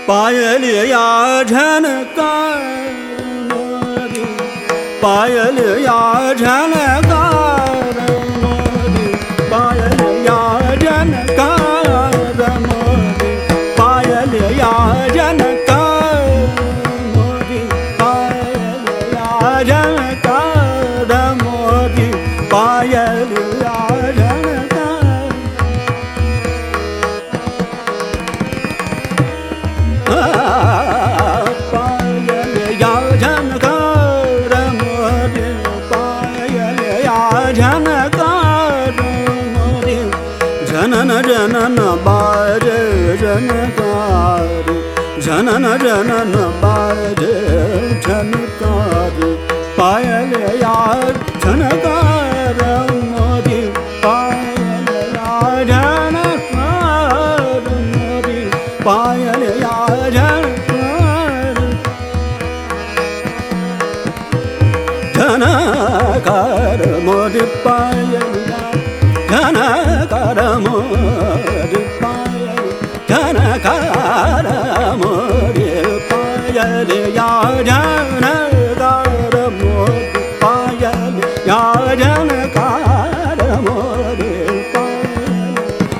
पायल या झनकार मोदी, पायल या झनकार मोदी, पायल या झनकार मोदी, पायल या झनकार मोदी, पायल या झनकार मोदी, पायल या जनन जनन बाजे जनकार, जनन जनन बाजे जनकार, पायल या जनकार मोदी, पायल या जनकार मोदी, पायल या जनकार, जनकार मोदी पायल जनकार मोदी पायल, जनकार मोदी पायल या जनकार मोदी, पायल या जनकार मोदी पायल,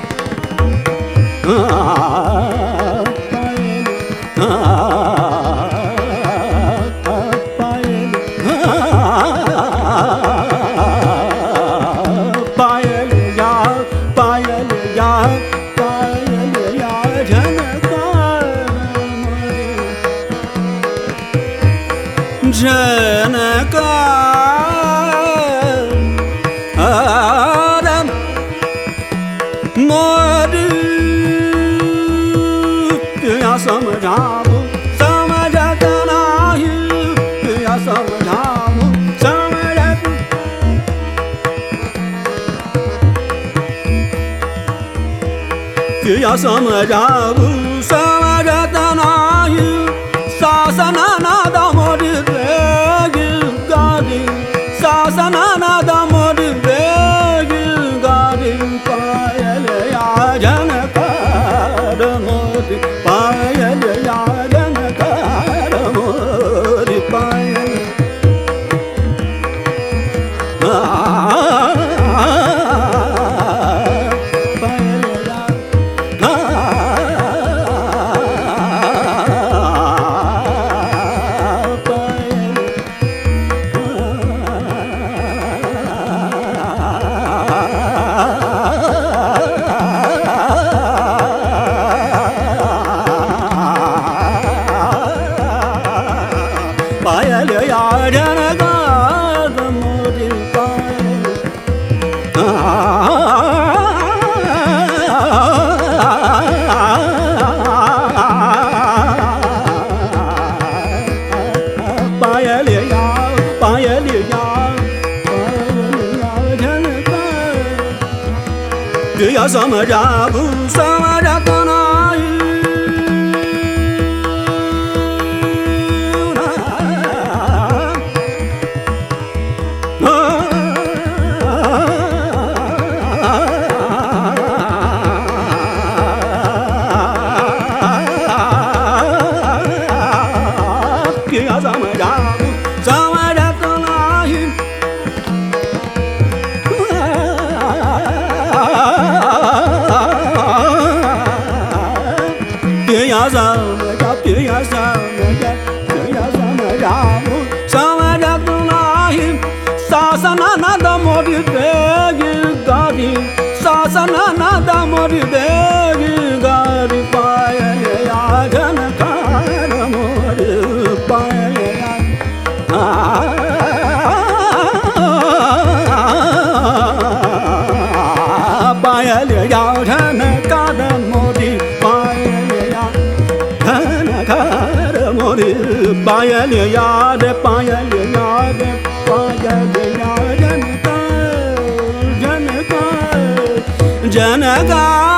पायल पायल या पायल या झनकार मोदी, झनकार मोदी, या समझाओ समझत नाही, या समझाओ समझत, या समझाऊ समझत नाही, शासन नाद मोदी देगी गादी, शासन नाद मोदी देगी गादी, पायल या झनकार मोदी, पायल या झनकार मोदी पायल, पायल या जनकार मोदी पायल, पायल या पायल या जनकार, या समझाऊ समझत नाही, या समझाऊ समझत नाही, या समझाऊ समझत नाही, शासन नाद मोदी देगी गादी, शासन नाद मोदी देगी गादी, पायल या झनकार मोदी पायल या, पायल या झनकार मोदी, पायल या झनकार मोदी, पायल याद पायल याद पायल या झनकार, झनकार जनकार